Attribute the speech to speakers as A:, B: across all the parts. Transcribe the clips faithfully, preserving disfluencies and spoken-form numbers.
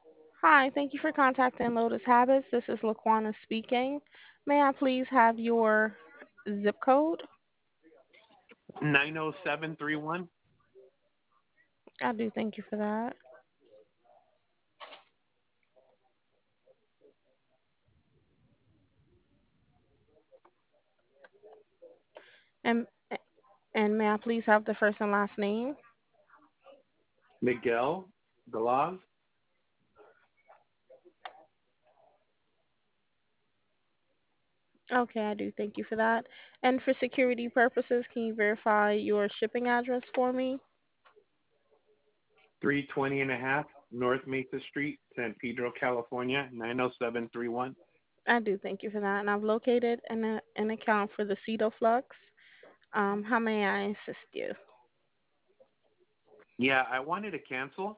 A: Hi, thank you for contacting Lotus Habits. This is Laquana speaking. May I please have your zip code?
B: nine oh seven three one.
A: I do thank you for that. And and may I please have the first and last name?
B: Miguel Galaz.
A: Okay, I do thank you for that. And for security purposes, can you verify your shipping address for me?
B: three twenty and a half North Mesa Street, San Pedro, California, nine oh seven three one.
A: I do thank you for that. And I've located an, uh, an account for the Cedo Flux. Um, how may I assist you?
B: Yeah, I wanted to cancel.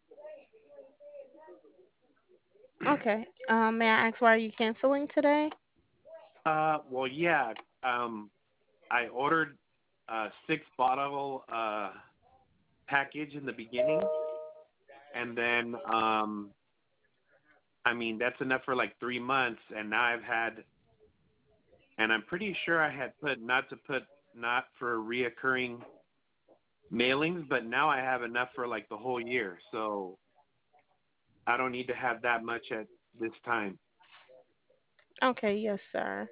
A: Okay. Um, may I ask why are you canceling today?
B: Uh, well, yeah, um, I ordered a six bottle uh package in the beginning, and then um, I mean that's enough for like three months, and now I've had, and I'm pretty sure I had put not to put not for reoccurring mailings, but now I have enough for like the whole year, so I don't need to have that much at this time.
A: Okay, yes, sir.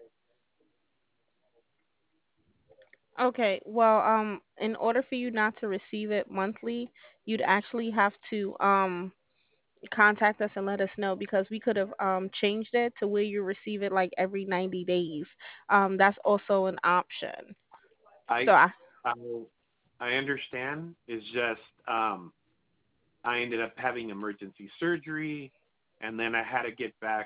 A: Okay, well, um, in order for you not to receive it monthly, you'd actually have to um contact us and let us know because we could have um changed it to where you receive it like every ninety days. Um, that's also an option.
B: I
A: So I,
B: I I understand. It's just um, I ended up having emergency surgery, and then I had to get back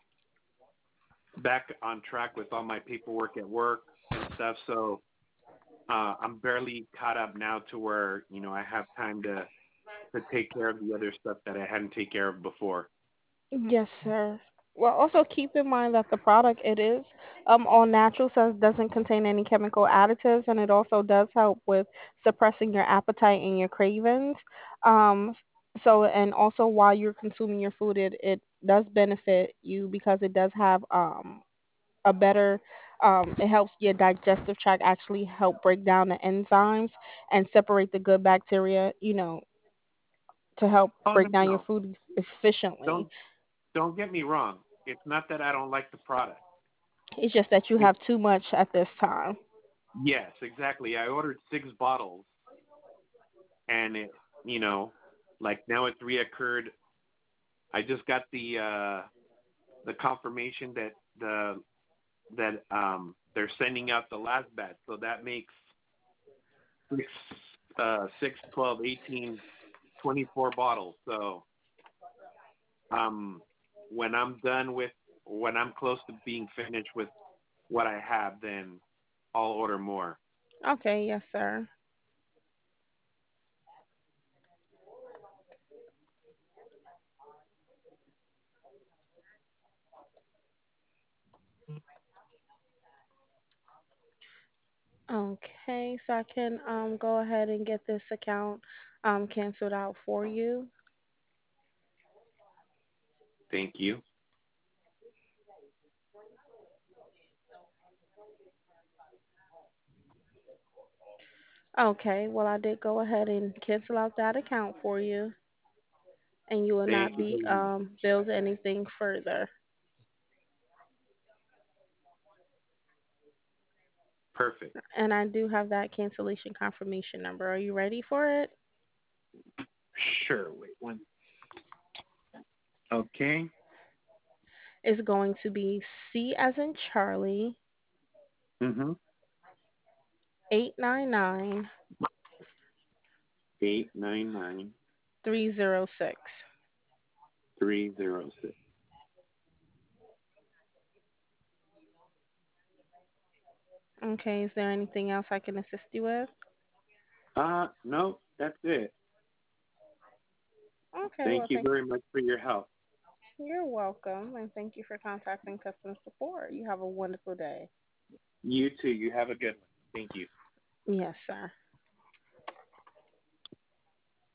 B: back on track with all my paperwork at work and stuff. So uh, I'm barely caught up now to where you know I have time to to take care of the other stuff that I hadn't taken care of before.
A: yes, sir. Well, also keep in mind that the product it is um all natural, so it doesn't contain any chemical additives, and it also does help with suppressing your appetite and your cravings. Um, so and also while you're consuming your food, it it does benefit you because it does have um a better um it helps your digestive tract actually help break down the enzymes and separate the good bacteria, you know, to help
B: Oh no
A: break down your
B: no
A: food efficiently.
B: don't don't get me wrong. It's not that I don't like the product.
A: It's just that you
B: It's
A: have too much at this time.
B: yes, exactly. I ordered six bottles, and it you know like now it's reoccurred. I just got the uh the confirmation that the that um they're sending out the last batch, so that makes six uh six twelve eighteen twenty four bottles. So um when I'm done with when I'm close to being finished with what I have, then I'll order more.
A: Okay, yes, sir. Okay, so I can um go ahead and get this account um canceled out for you.
B: Thank you.
A: Okay, well I did go ahead and cancel out that account for you, and you will
B: Thank
A: not
B: you
A: be
B: very much.
A: um billed anything further.
B: Perfect.
A: And I do have that cancellation confirmation number. Are you ready for it?
B: Sure. Wait one. Okay.
A: It's going to be C as in Charlie,
B: Mhm.
A: eight nine nine
B: Eight nine nine
A: three zero six.
B: three zero six.
A: Okay, is there anything else I can assist you with?
B: Uh no, that's it.
A: Okay, well,
B: Thank you
A: thank
B: very much for your help.
A: you're welcome, and thank you for contacting customer support. You have a wonderful day.
B: You too. You have a good one. Thank you.
A: Yes, sir.